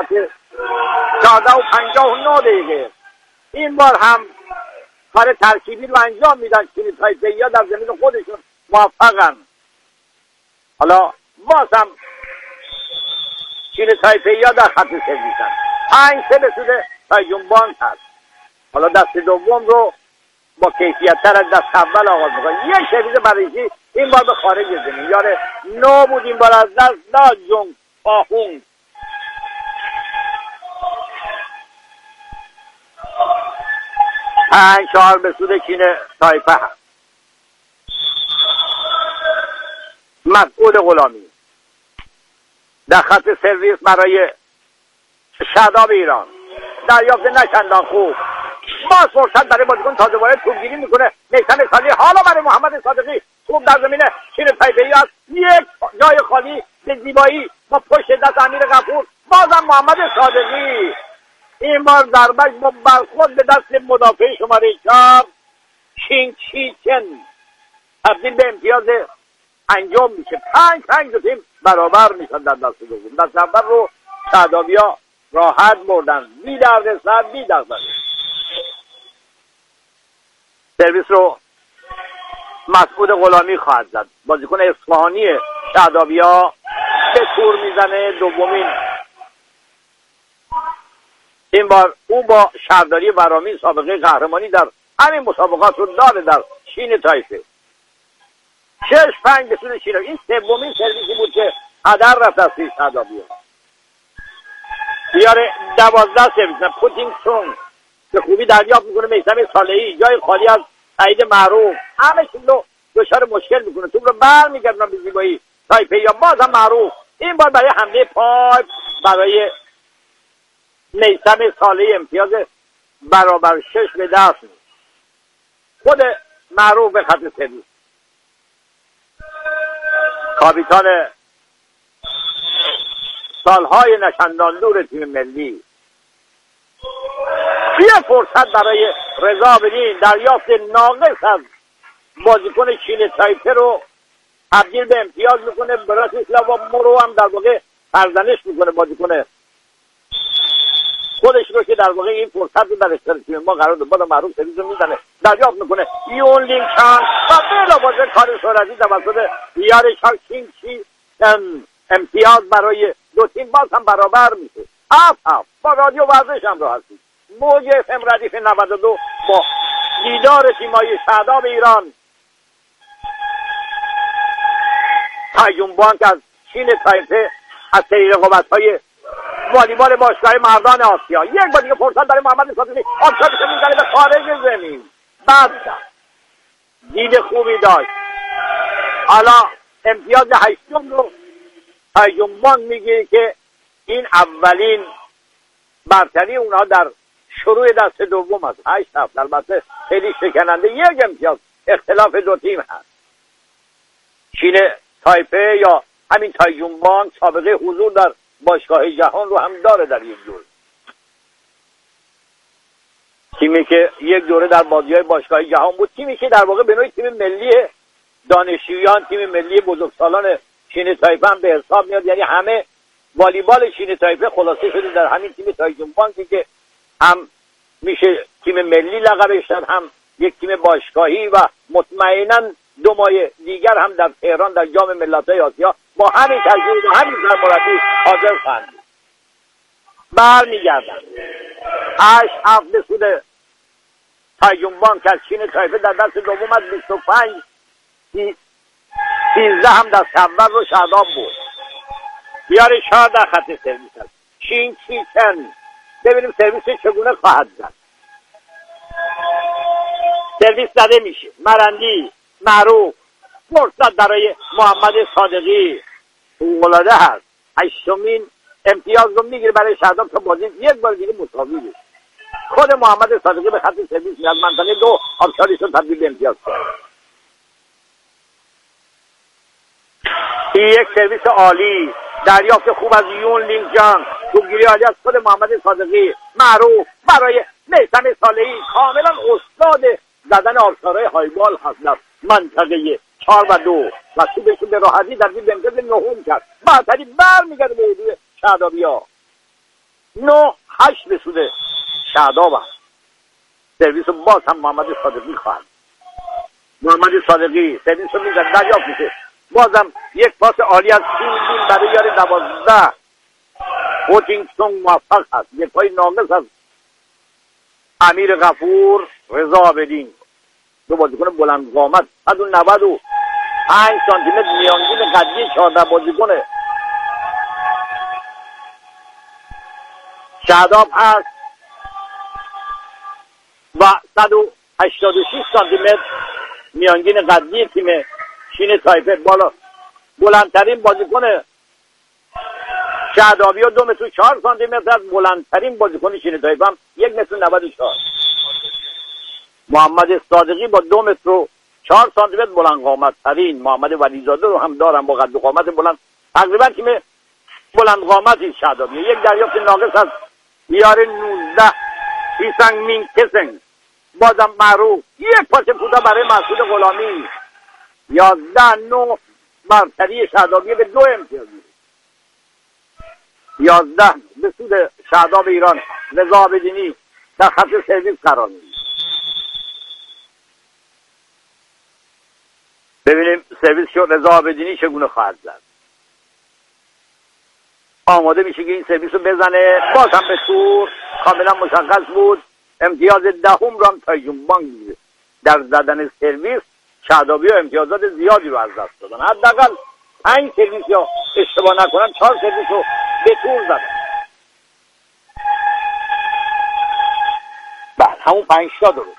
ساعت 14:59 این بار هم کار ترکیبی رو انجام میدن. چین تایپه‌ای‌ها در زمین خودشون موفقن. حالا باز هم چین تایپه‌ای‌ها در خط سرویسن. 5-3 به سود تایجون بانک هست. حالا دست دوم رو با کیفیت‌تر از دست اول آغاز می‌کنه. یک سرویس برایشی این بار به خارج زمین. یاره نو بود این بار از دست داد جنگ پاهون. پنج 4 به سود چین تایپه هست. مسعود غلامی در خط سرویس برای شاداب ایران. دریافت نچندان خوب. باز فرصت برای بازیکن تازه وارد توپگیری میکنه میثم سالی. حالا برای محمد صادقی توپ در زمین چین تایپه‌ای است. یک جای خالی به زیبایی با پشت دست امیر غفور. بازم محمد صادقی این بار ضربه‌اش با برخورد به دست مدافع شماره 4 چینگ چی چن تبدیل به امتیاز انجام میشه. 5-5 دو تیم برابر میشن در دست دوم. دست اول رو شادابیا راحت بردن بی دردسر بی دغدغه. سرویس رو مسعود غلامی خواهد زد. بازیکن اصفهانی شادابیا به تور میزنه. دومین این بار او با شهرداری ورامین سابقه قهرمانی در همین مسابقات رو داره در چین تایپه. 6-5 به سود چین. این سومین سرویسی بود که هدر رفت از شادابیا. بیاره 12 سرویس. پوتینگ سونگ به خوبی دریافت میکنه میثم صالحی. جای خالی از سعید معروف. همه چیز رو دچار مشکل میکنه. توپ رو برمیگردونن به زیبایی تایپه یا بازم معروف. این بار برای حمله پای برای میثم صالحی امتیاز برابر 6 به دست میشه. خود معروف به خط سرویس. کاپیتان سالهای نچندان دور تیم ملی. یه فرصت برای رضا بدین. دریافت ناقص از بازیکن چین تایپه رو تبدیل به امتیاز میکنه. براتیسلاوا مورو هم در واقع سرزنش میکنه بازیکن خودش رو که در واقع این فرصت رو در اختیار تیم ما قرار داد. معروف سرویس رو میزنه دریافت میکنه. یون لینگ چان و بلافاصله کار سرعتی توسط یار چینگ چی امتیاز برای دو تیم باز هم برابر میشه. با رادیو ورزش هم رو هستید. موج FM ردیف 92 با دیدار تیمای شاداب ایران. تایجون بانک از چین تایپه از سری رقابت‌های والیبال باشگاه مردان آسیا. یک بار دیگه فرصت برای محمد صادقی. آبشارش میزنه به خارج زمین. بعد دید خوبی داشت. حالا امتیاز 8 رو تایجون بانک میگه که این اولین برتری اونها در شروع دست دوم است. 8-7 البته خیلی شکننده. یک امتیاز اختلاف دو تیم هست. چین تایپه یا همین تایجون بانک سابقه حضور در باشگاه جهان رو هم داره در یک دوره. تیمی که یک دوره در بازی‌های باشگاه جهان بود. تیمی که در واقع به نوعی تیم ملی دانشجویان، تیم ملی بزرگسالان چین تایپه هم به حساب میاد. یعنی همه والیبال چین تایپه خلاصه شده در همین تیم تایجون بانکی که هم میشه تیم ملی لقبش داد، هم یک تیم باشگاهی و مطمئناً دو ماه دیگر هم در تهران در جام ملت‌های آسیا با همین تجربه و همین سرمربی حاضر خواهند بود. برمیگردن 8-7 به سود تایجون بانک از چین تایپه در دست دوم از 25 13 هم دست اول رو شاداب بود. بیاره 4 در خط سرویس هست. چینگ چی چن. ببینیم سرویس چگونه خواهد زد. سرویس زده میشه. مرندی معروف. فرصت برای محمد صادقی فوق‌العاده هست. 8مین امتیاز رو میگیره برای شاداب تا بازی یک بار دیگه مساوی بشه. خود محمد صادقی به خط سرویس میاد. منطقه 2 آبشاریش رو تبدیل به امتیاز کرد. یک سرویس عالی. دریافت خوب از یون لینگ جان. توپگیری عالی از خود محمد صادقی. معروف برای میثم صالحی. کاملا استاد زدن آبشارهای هایبال هست در منطقه 4 و 2 و توپشون به راحتی در این امتیاز نهم کرد. بعدتری برمیگرده به حدود شادابیا. 9-8 به سود شاداب است. سرویس رو باز هم محمد صادقی خواهد. محمد صادقی سرویس رو میزد دریافت میشه. بازم یک پاس عالی از تیم برای یار 12 هوچینگتون موفق هست. یک پای ناقص از امیر غفور، رضا عابدین، دو بازیکن بلند قامت 195 سانتی متر میانگین قدی 14 بازیکن شاداب هست و 186 سانتی متر میانگین قدی تیم چین تایپه. بالا بلندترین بازیکن شادابی و 2 متر و 4 سانتی متر از بلندترین بازیکن چین تایپه هم 1 متر و 94. محمد صادقی با 2 متر و 4 سانتی متر بلند قامت ترین. محمد ولیزاده رو هم دارم با قد و قامت بلند، تقریبا تیم بلند قامتی شادابی. یک دریافت ناقص از یار 19 هیسنگ مینگ کسنگ، بازم معروف. یک پاس کوتاه برای مسعود غلامی. 11-9 برتری شادابی به 2 امتیاز. 11 به سود شاداب ایران. رضا عابدینی در خط سرویس قرار می‌گیرد. ببینیم سرویس شد رضا عابدینی چگونه خواهد زد. آماده میشه که این سرویس رو بزنه. باز هم به طور کاملا مشخص بود. امتیاز دهم رو هم تایجونبانگ میگیره. در زدن سرویس شادابی و امتیازات زیادی رو از دست دادن. حداقل 5 سرویس یا اشتباه نکنم 4 سرویس رو به طور زدن. بعد همون 5 تا درست.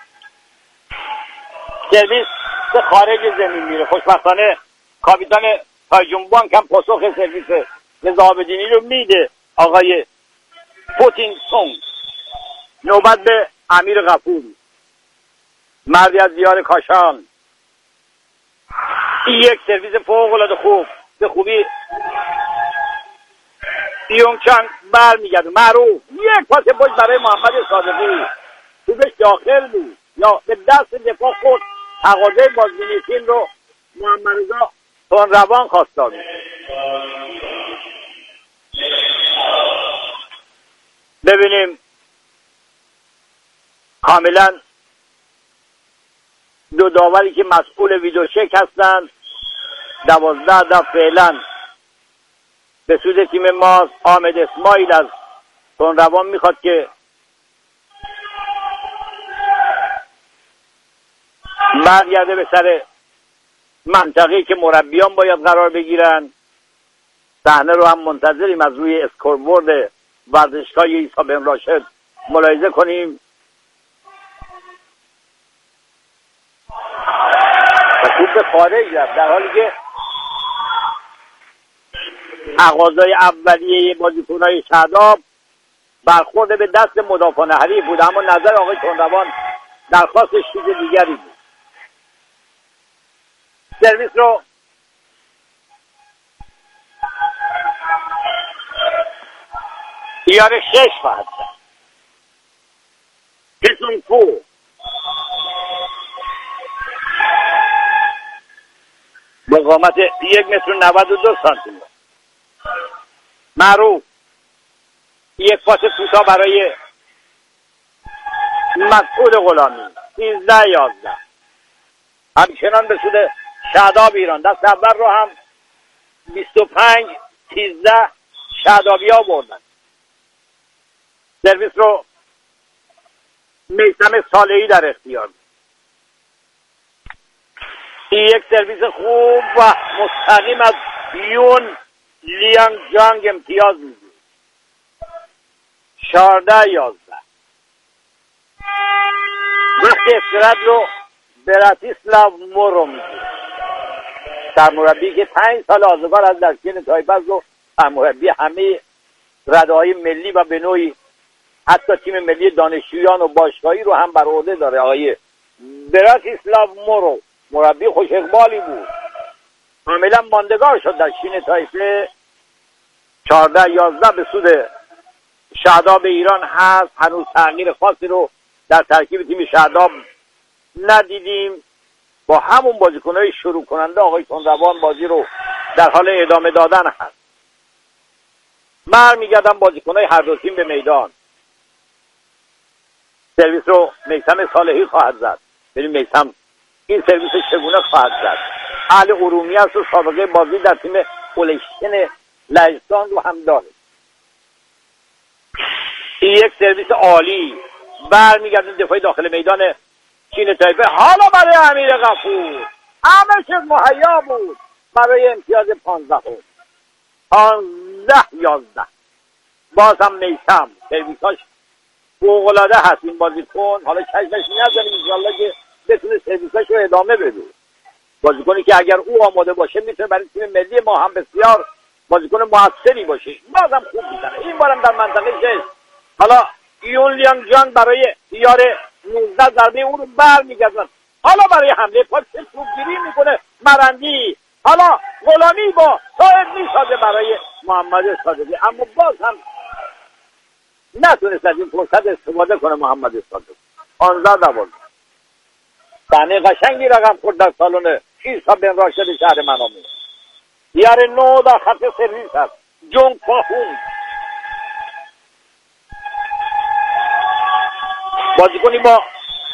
سرویس به خارج زمین میره. خوشبختانه کاپیتان تایجونبانگ هم پاسخ سرویس رضا عابدینی رو میده. آقای پوتین سونگ. نوبت به امیر غفور، مردی از دیار کاشان. یک سرویس فوق العاده خوب به خوبی یونگچان برمیگرده. معروف. یک پاس پشت برای محمد صادقی، توپش داخل بود یا به دست دفاع خود. تقاضای بازبینی تیم رو محمد رضا تندروان خواستار بود. ببینیم کاملا دو داوری که مسئول ویدیو چک هستند. 12 تا فعلا به سود تیم ماست. حامد اسماعیل از تندروان میخواد که برگرده به سر منطقه‌ای که مربیان باید قرار بگیرن. صحنه رو هم منتظریم از روی اسکوربورد ورزشگاه عیسی بن راشد ملاحظه کنیم. و توپ به خارج رفت در حالی که تقاضای اولیه بازیکن‌های شاداب برخورد به دست مدافعان حریف بود، اما نظر آقای تندروان درخواستش چیز دیگری بود. سرویس رو یار 6 خواهد زد. کسون کو با قامت 1 متر و 92 سانتی متر. معروف. یک پاس کوتاه برای مسعود غلامی. 13-11 همچنان به سود شاداب ایران. دست اول رو هم 25-13 شادابی ها بردن. سرویس رو میثم صالحی در اختیار. یک سرویس خوب و مستقیم از یون لیانگ جانگ امتیاز میگیره. 14-11 وقتی استراحت رو براتیسلاو مورو میگیره. سرمربی که 5 سال آزگار از در چین تایپه رو سرمربی همه رده‌های ملی و به نوعی حتی تیم ملی دانشجویان و باشگاهی رو هم بر عهده داره. آقای براتیسلاو مورو مربی خوش اقبالی بود، کاملا ماندگار شد در چین تایپه. 14-11 به سود شاداب ایران هست. هنوز تغییر خاصی رو در ترکیب تیم شاداب ندیدیم. با همون بازیکن‌های شروع کننده آقای تندروان بازی رو در حال ادامه دادن هست. برمیگردن بازیکن‌های هر دو تیم به میدان. سرویس رو میثم صالحی خواهد زد. ببین میثم این سرویس چگونه خواهد زد. اهل ارومیه است و سابقه بازی در تیم اولشتن لهستان رو هم داره. این یک سرویس عالی. برمیگردن دفاع داخل میدان چین تایپه. حالا برای امیر غفور همه چیز مهیا بود برای امتیاز 15-11. باز هم میثم سرویساش فوق‌العاده هست این بازیکن. حالا کشش نداریم انشالله که بتونه سرویساش رو ادامه بده. بازیکنی که اگر او آماده باشه میتونه برای تیم ملی ما هم بسیار بازیکن موثری باشه. بازم خوب میزنه. این بارم در منطقه 6. حالا یون لیانگ جان برای یار 19 ضربه او رو برمیگردن. حالا برای حمله پاک توپگیری میکنه مرندی. حالا غلامی با صاحب میسازه برای محمد صادقی، اما باز هم نتونست از این فرصت استفاده کنه محمد صادقی. 15-12. صحنه قشنگی رقم خورد در سالن عیسی بن راشد شهر منامه. یار 9 در خط سرویس هست جونگ پاهون. بازیکنی با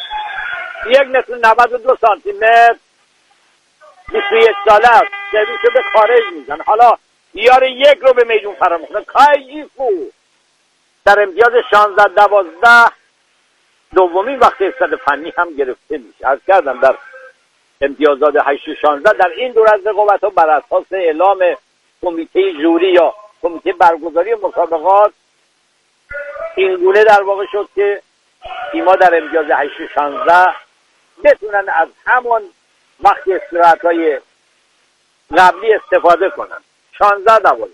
1.92 سانتی متر 21 ساله است. سرویس رو به خارج میزن. حالا یار 1 رو به میدون فرا میکنه. کایجیفو در امتیاز 16-12. دومین وقت استاد فنی هم گرفته میشه. عرض کردم در امتیازات 8-16 در این دور از رقابت ها بر اساس اعلام کمیته جوری یا کمیته برگزاری مسابقات این گونه در واقع شد که تیم‌ها در امتیاز 8-16 بتونن از همان وقت استراحت‌های قبلی استفاده کنن. 16-12.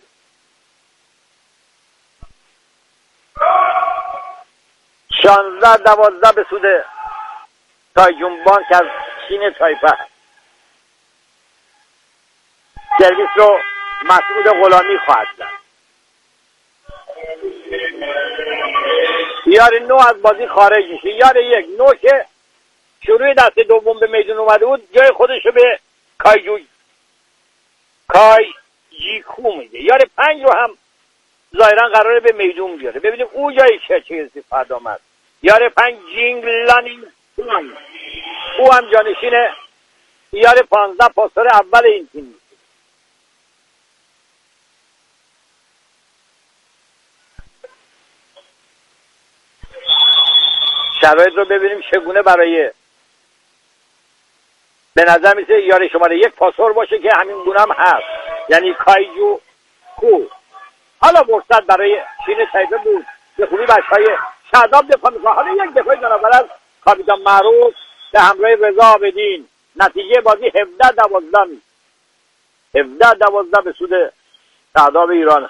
به سود تایجون که از چین تایپه. سرویس رو مسعود غلامی خواهد زد. یار 9 از بازی خارج میشه. یار 1 9 که شروع دست دوم به میدون اومده بود جای خودش رو به کایجیکو میده. یار 5 رو هم ظاهرا قراره به میدون بیاره. ببینیم او جایی چه فردا آمد. یار 5 جینگ لانینگ او هم جانشین یار 15 پاسور اول این تیم میشه. شرایط رو ببینیم چگونه برای به نظر میسه یار شماره 1 پاسور باشه که همین گونه هم هست، یعنی کایجو کو. حالا فرصت برای چین تایپه بود به خوبی بچهای شاداب دفاع میکنه. حالا یک دفاع جنابال از کاپیتان معروف به همراه رضا عابدین. نتیجه بازی 17-12 میشه. 17-12 به سود شاداب ایران.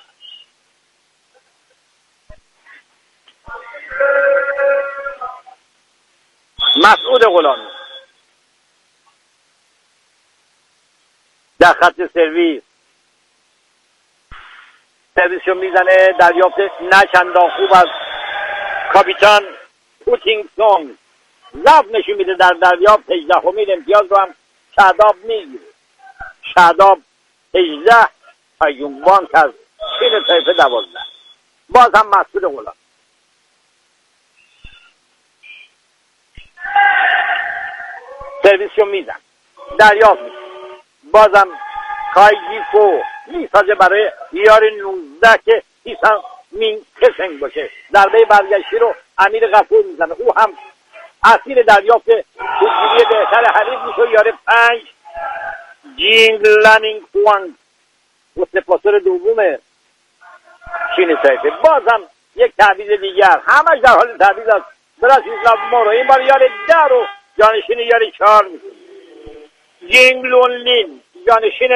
مسعود غلامی در خط سرویس رو میزنه. دریافت نه چندان خوب از کاپیتان پوتینگسون. ضعف نشون میده در دریافت. 18مین امتیاز رو هم شاداب میگیره. شاداب 18 تایجون بانک از چین تایپه 12. باز هم مسعود غلامی. سرویس رو میزن. دریافت میشه. بازم کایجیفو میسازه برای یار 19 که ایسان مین کسنگ باشه. ضربه برگشتی رو امیر غفور میزنه. او هم اسیر دریافت توپگیری بهتر حریف میشه. یار 5 جینگ لانینگ خوانگ پاسور دوم چین تایپه. بازم یک تعویض دیگر. همش در حال تعویض است. براسیسلاو مورو این بار یار 10 رو جانشین یار 4 میشه. جینگ لونلین جانشین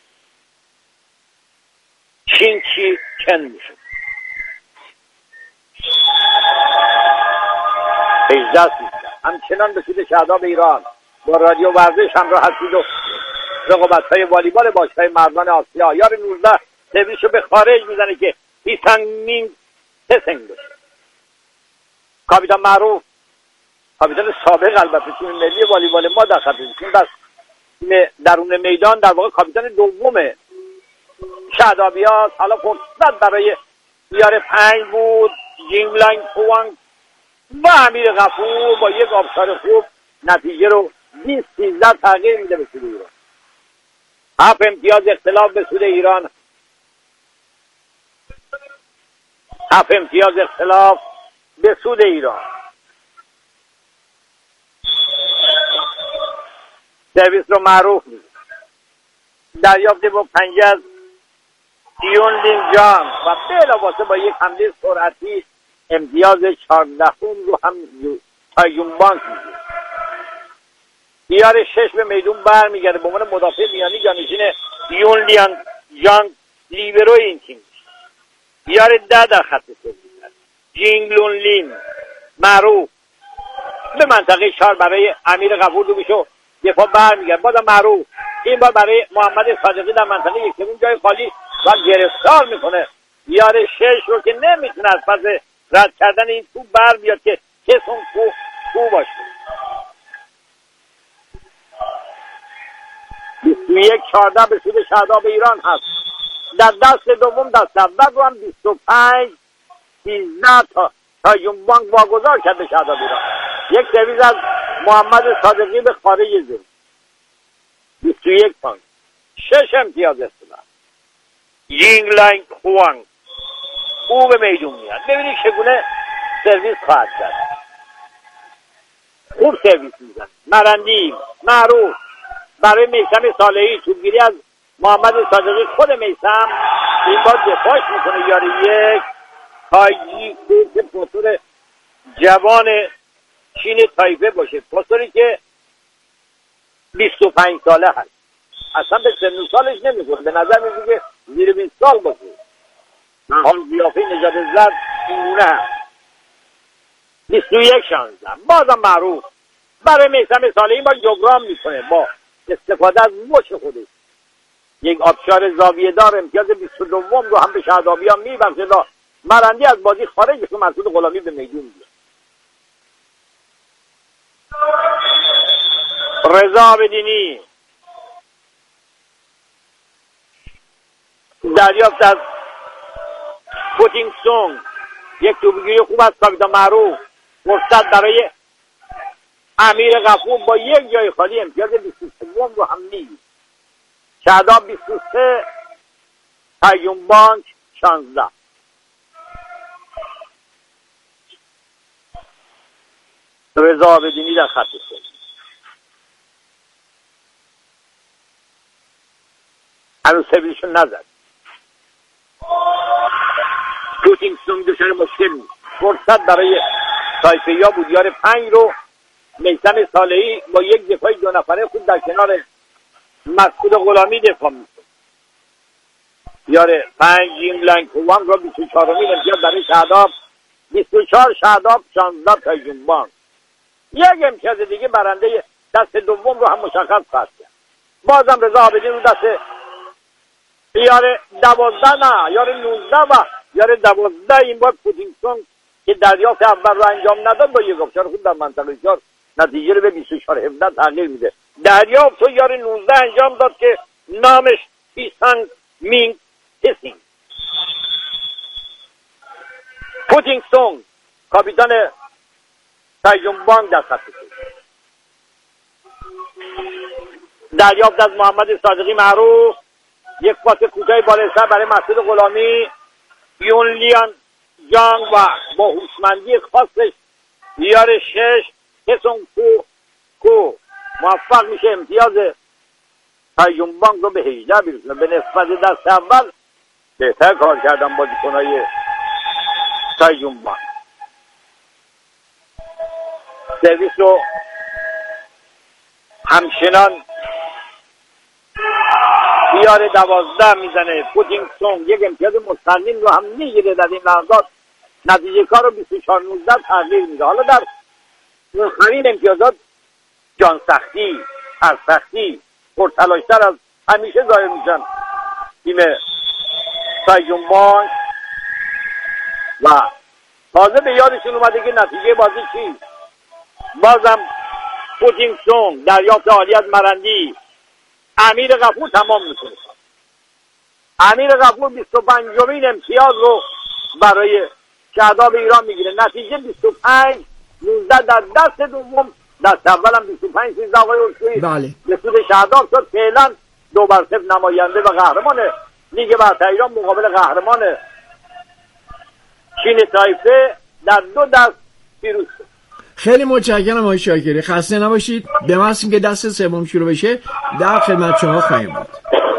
چینچی کن میشه. 18 همچنان به سود شاداب ایران با رادیو ورزش همراه هستید و رقابت‌های والیبال باشگاه مردان آسیا. یار 19 سرویس رو به خارج میزنه که ایسانگ مین تسنگ باشه. کاپیتان معروف، کاپیتان سابق البته تیم ملی والیبال ما در خط تیم بس درون میدان در واقع کاپیتان دوم شادابیات. حالا فرصت برای بیاره 5 بود جینگلنگ کوانگ و امیر غفور با یک آبشار خوب نتیجه رو 20-13 تغییر میده به سود ایران. 7 امتیاز اختلاف به سود ایران. 7 امتیاز اختلاف به سود ایران. سرویس رو معروف میده. دریافت با پنجه از یون لین جان و بلافاصله با یک حمله سرعتی امتیاز 14 رو هم تایجون بانک میده. دیار 6 به میدون برمیگرده به عنوان مدافع میانی جانشین یون لیان جان لیبرو این تیم. دیار 10 در خط سوم جینگلون لین معروف به منطقه 4 برای امیر غفور دو میشو دفاع برمیگرده. بازم معروف این بار برای محمد صادقی در منطقه یک سوم جای خالی و گرفتار میکنه. دیار 6 رو که نمیتونه از پس رد کردن این توپ بر بیاد که کسون کو باشه. 21-14 به سود شاداب ایران هست. در دست دوم دست اول رو هم 25-13 تا یونبانک واگذار کرد به شاداب ایران. یک سرویس از محمد صادقی به خارج زمین. 21 پوینت 6 امتیاز اختلاف. یینگلنگ خوانگ او به میدون میاد. ببینید چگونه سرویس خواهد کرد. خوب سرویس میزن. مرندی معروف برای میثم صالحی توپگیری از محمد صادقی. خود میثم این بار دفاعش میکنه. یاری یک تایجی که پاسور جوان چین تایپه باشه، پاسوری که 25 ساله هست، اصلا به سن و سالش نمیخوره، به نظر میاد که زیر 20 سال باشه. حال قیافه نژاد زرد اینگونه هم 21-16 بازم معروف برای میثم صالحی. این بار جبران میکنه با استفاده از مچ خودش. یک آبشار زاویه دار امتیاز 22 رو هم به شادابی ها میبخشه. مرندی از بازی خارج بشه. مسعود غلامی به میدون بیاد. رضا بدینی دریافت از پوتینگ سونگ یک توپگیری خوب از کاپیتان معروف. فرصت برای امیر غفور با یک جای خالی امتیاز 23 رو هم میگیره. شاداب 23 تایجون بانک 16. رضا بدینی در خط سوم. هنوز سرویسشون نزد. پوتینگ سونگ دچار مشکل نیست. فرصت برای تایپه‌یا بود. یار 5 رو میثم صالحی با یک دفاع 2 نفره خود در کنار مسعود غلامی دفاع میکنه. یار 5 جینگلنگ کوانگ رو 24 امتیاز برای شاداب. 24 شاداب 16 تایجون بانک. یک امتیاز دیگه برنده دست دوم رو هم مشخص خواهد کرد. بازم رضا عابدین رو دست یار 12 نه یار 19 و یار 12 این بار پوتینگ سونگ که دریافت اول رو انجام نداد با یک آبشار خود در منطقه 4 نتیجه رو به 24-17 تغییر میده. دریافت و یار 19 انجام داد که نامش پیسانگ مینگ هسینگ. پوتینگ سونگ کاپیتان تایجون بانک در خط سوم. دریافت از محمد صادقی معروف. یک پاس کوتاه بالای سر برای مسعود غلامی. یون لیان جانگ و با هوشمندی خاصش یار 6 کسون کو موفق میشه امتیاز تایجون بانک رو به 18 برسونه. به نسبت دست اول بهتر کار کردن بازیکنای تایجون بانک. سرویس رو همچنان بیار 12 میزنه. پوتینگ سونگ یک امتیاز مستقیم رو هم میگیره در این لحظات. نتیجه کار رو 24-19 تغییر میده. حالا در آخرین امتیازات جان سختی، سرسختی، پرتلاشتر از همیشه ظاهر میشن تیم تایجون بانک و تازه به یادشون اومده که نتیجه بازی چیست. بازم پوتینگ سونگ دریافت عالی از مرندی. امیر غفور تمام میکنه. امیر غفور 25مین امتیاز رو برای شهداب ایران میگیره. نتیجه 25-19 در دست دوم، دست اولم 25-13 آقای اسکوئی بله. به سود شهداب شد. فعلا 2-0 نماینده و قهرمان لیگ برتر ایران مقابل قهرمان چین تایپه در 2 دست پیروز شد. خیلی متشکرم آقای شاکری، خسته نباشید. به محض اینکه دست سوم شروع بشه در خدمت شما خواهیم بود.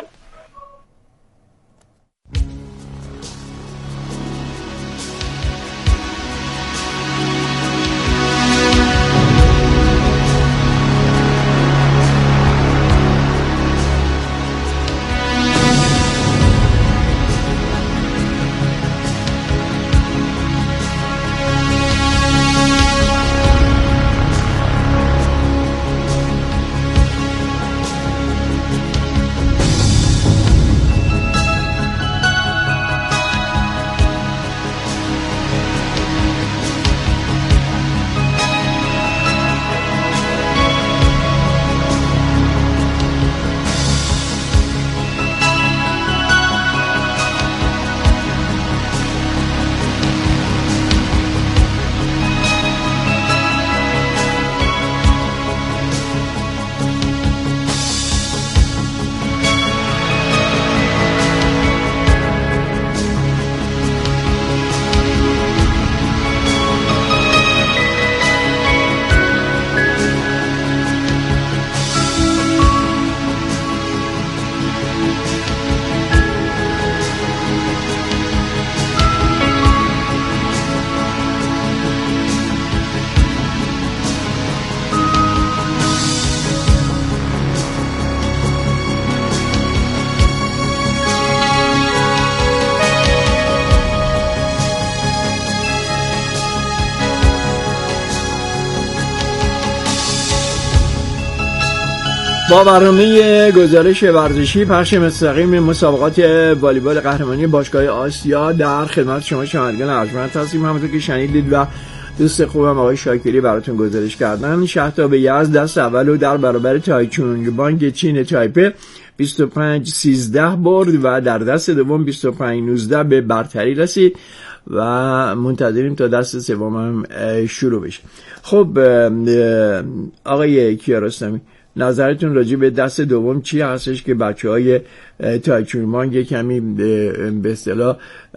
با برنامه گزارش ورزشی پخش مستقیم مسابقات والیبال قهرمانی باشگاه آسیا در خدمت شما شنوندگان ارجمند هستیم. همونطور که شنیدید و دوست خوبم آقای شاکری براتون گزارش کردن، شهداب یزد دست اول رو در برابر تایچونگ بانگ چین تایپه 25-13 برد و در دست دوم 25-19 به برتری رسید و منتظریم تا دست سوم هم شروع بشه. خب آقای کیارستمی، نظرتون راجع به دست دوم چی هستش که بچه‌های تایچونگ یه کمی به اصطلاح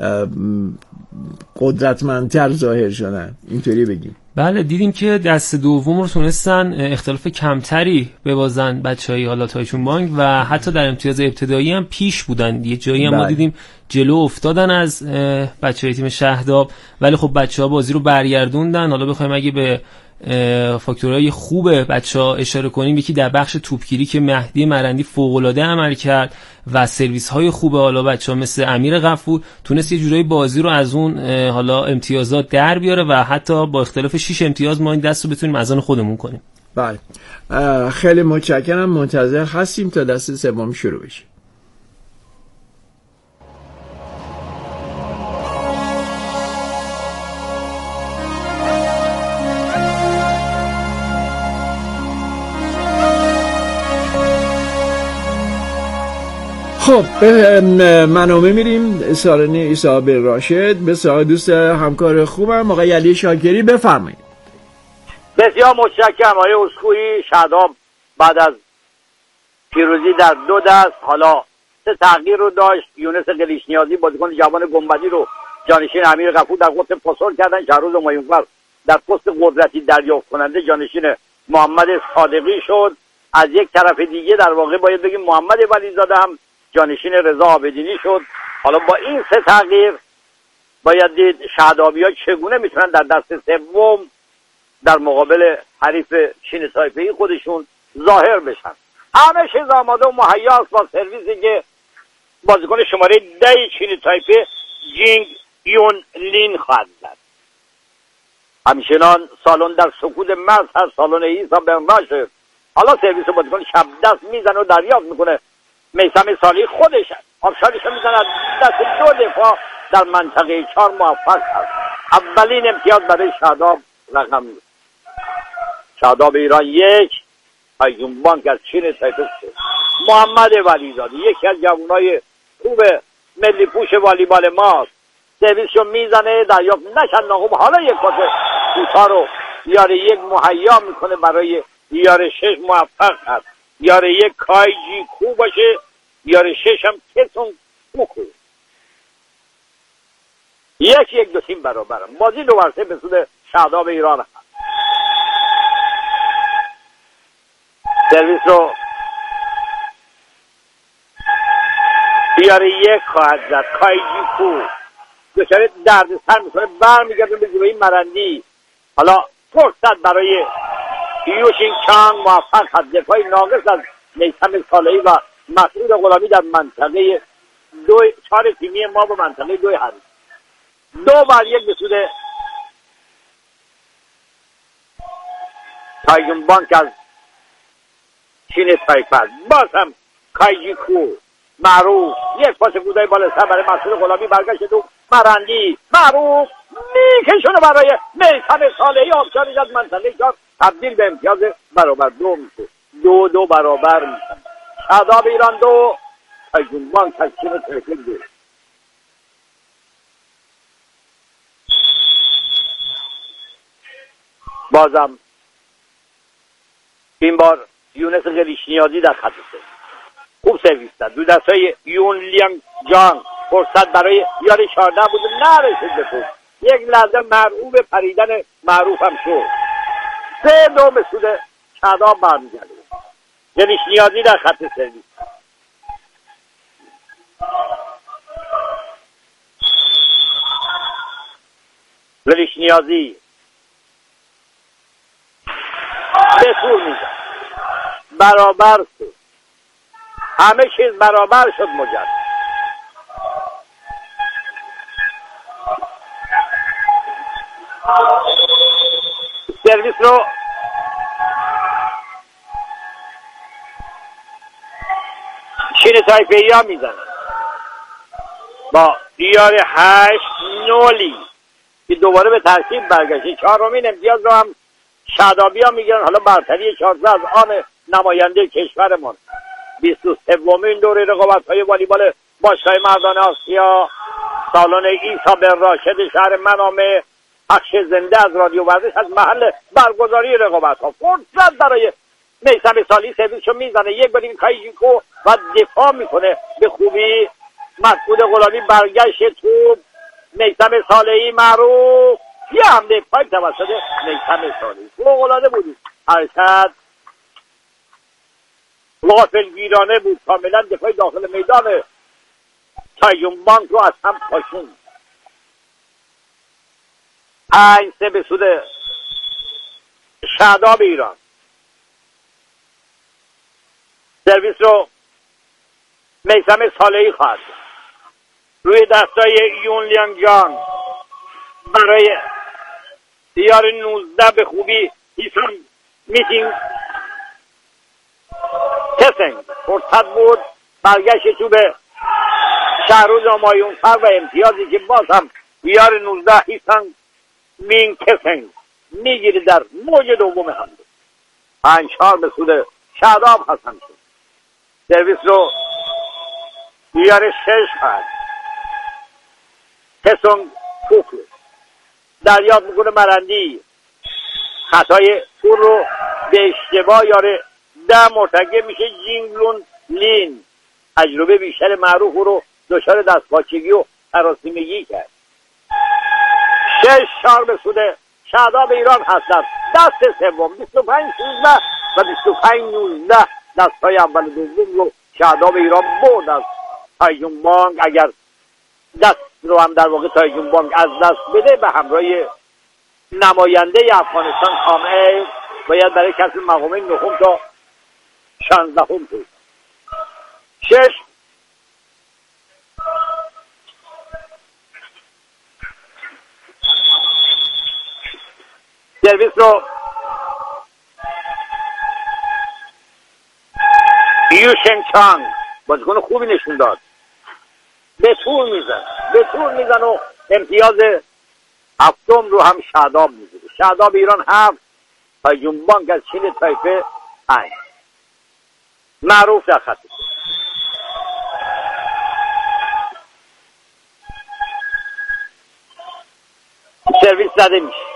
قدرتمندتر ظاهر شدن، اینطوری بگیم؟ بله، دیدیم که دست دوم رو تونستن اختلاف کمتری ببازن بچه‌های حالا تایچونگ و حتی در امتیاز ابتدایی هم پیش بودن. یه جایی هم ما دیدیم جلو افتادن از بچه‌های تیم شهداب، ولی خب بچه‌ها بازی رو برگردوندن. حالا بخوایم اگه به فاکتورهای خوب بچه‌ها اشاره کنیم، یکی در بخش توپگیری که مهدی مرندی فوق‌العاده عمل کرد و سرویس‌های خوب حالا بچه‌ها مثل امیر غفور تونست یه جورایی بازی رو از اون حالا امتیازات در بیاره و حتی با اختلاف 6 امتیاز ما این دست رو بتونیم از آن خودمون کنیم. بله، خیلی متشکرم، منتظر هستیم تا دست سوم شروع بشه. خب به منامه میریم. سالن عیسی بن راشد به سراغ دوست همکار خوبم آقای علی شاکری، بفرمایید. بسیار متشکرم آقای اسکوئی. شهداب بعد از پیروزی در 2 دست حالا 3 تغییر رو داشت. یونس قلیچنیازی بازیکن جوان گنبدی رو جانشین امیر غفور در قطب پاسور کردن. شهروز مایونفر در پست قدرتی دریافت کننده جانشین محمد صادقی شد. از یک طرف دیگه در واقع باید بگیم محمد ولیزاده هم جانشین رضا عابدینی شد. حالا با این 3 تغییر باید دید شهدابی‌ها چگونه میتونن در دست سوم در مقابل حریف چین تایپه‌ای خودشون ظاهر بشن. همه چیز آماده و مهیا است با سرویسی که بازیکن شماره 10 چین تایپه جینگ یون لین خواهد زد. همچنان سالن در سکوت محض هست. سالن عیسی بن راشد حالا سرویس بازیکن شب دست میزنه و دریافت میکنه. میثم صالحی خودش آبشارش میزنه دست 2 دفاع در منطقه 4 موفق هست. اولین امتیاز برای شهداب رقم میشه. شهداب ایران 1 تایچونگ بانگ از چین تایپه. محمد ولیزاده یکی از جوانای خوب ملی پوش والیبال ماست. سرویسشو میزنه دریافت نشندان خوب. حالا یک پاس کوتاه رو یاره یک مهیا میکنه برای یاره 6 موفق هست. یاره یک کایجی کو باشه، یاره 6 هم کسون کوکو. 1-1 دو تیم برابرن. بازی 2-3 به سود شاداب ایران هست. سرویس رو یاره یک خواهد زد. کایجی کو دچار درد سر میکنه، برمیگرده به جلوی مرندی. حالا فرصت برای یوشین چانگ موفق هست. دفاعی ناقص از میثم صالحی و مسعود غلامی در منطقه 4 تیمی ما با منطقه 2 حریف. 2-1 به سود تایگون بانک از چین تایپه. باز هم کایجی کو معروف یک پاس گودای بالا سر برای مسعود غلامی. برگشت تو مرندی. معروف میکشونه برای میثم صالحی. آبشارش از منطقه 4 تبدیل به امتیاز برابر 2 میشه. 2-2 برابر میشه. شاداب ایران 2 تایگون بانک از چین تایپه 2. بازم این بار یونس غلیشنیازی در خط سه خوب سرویس داد. دو دستای یون لیانگ جان. فرصت برای یاری 14 بود، نرسید به توپ. یک لحظه مرعوب پریدن معروف هم شد. 3-2 به سود شاداب برمیگرده. غلیشنیازی در خط سرویس. غلیشنیازی به طور میزن. برابر شد. همه چیز برابر شد. مجرد سرویس رو چین تایپه‌ای ها میزنن با دیار 8-0 که دوباره به ترتیب برگشت. 4مین امتیاز رو هم شادابی ها میگیرن. حالا برتری 14 از آن نماینده کشورمان. 23مین دوره رقابت‌های والیبال باشگاه مردان آسیا. سالن عیسی بن راشد شهر منامه. پخش زنده از رادیو ورزش از محل برگزاری رقابت‌ها. فرصت برای میثم صالحی. سرویسشو میزنه. یک بار کایجیکو و دفاع میکنه به خوبی. مسعود غلامی برگشت توپ. میثم صالحی معروف. یه حمله پایپ توسط میثم صالحی. فوق‌العاده بود. حرکت غافلگیرانه بود. کاملا دفاع داخل میدان تایگون بانک رو از هم پاشون. 5-3 به سود شاداب ایران. سرویس رو میثم صالحی خواهد روی دستای یون لیانگ جان برای دیار 19 به خوبی ایسان میتینگ کسنگ. فرصت بود. برگشت تو به شهروز آمایونفر و امتیازی که باز هم دیار 19 ایسان مین کسنگ میگیره در موج دوم حمله. 5-4 به سود شاداب حسن شد. سرویس رو دیار 6 خواهد کسنگ کوکل دریافت میکنه. مرندی خطای او رو به اشتباه یاره 10 مرتکب میشه. جینگلون لین تجربه بیشتر معروف او رو دچار دستپاچگی و هراسیمگی کرد. 6-4 به سود شاداب ایران هستند. دست سوم 25-13 و 25-19 دستای اول دوم رو شاداب ایران برد از تایگون بانک. اگر دست رو هم در واقع تایگون بانک از دست بده به همراه نماینده افغانستان کامل باید برای کسب مقام نهم تا 16 توی 6 سرویس رو یوشن چانگ بازیکن خوبی نشون داد. به طور میزن و امتیاز 7 رو هم شاداب میگیره. شاداب ایران 7 تایگون بانک از چین تایپه 5. معروف در خط. سرویس زده میشه.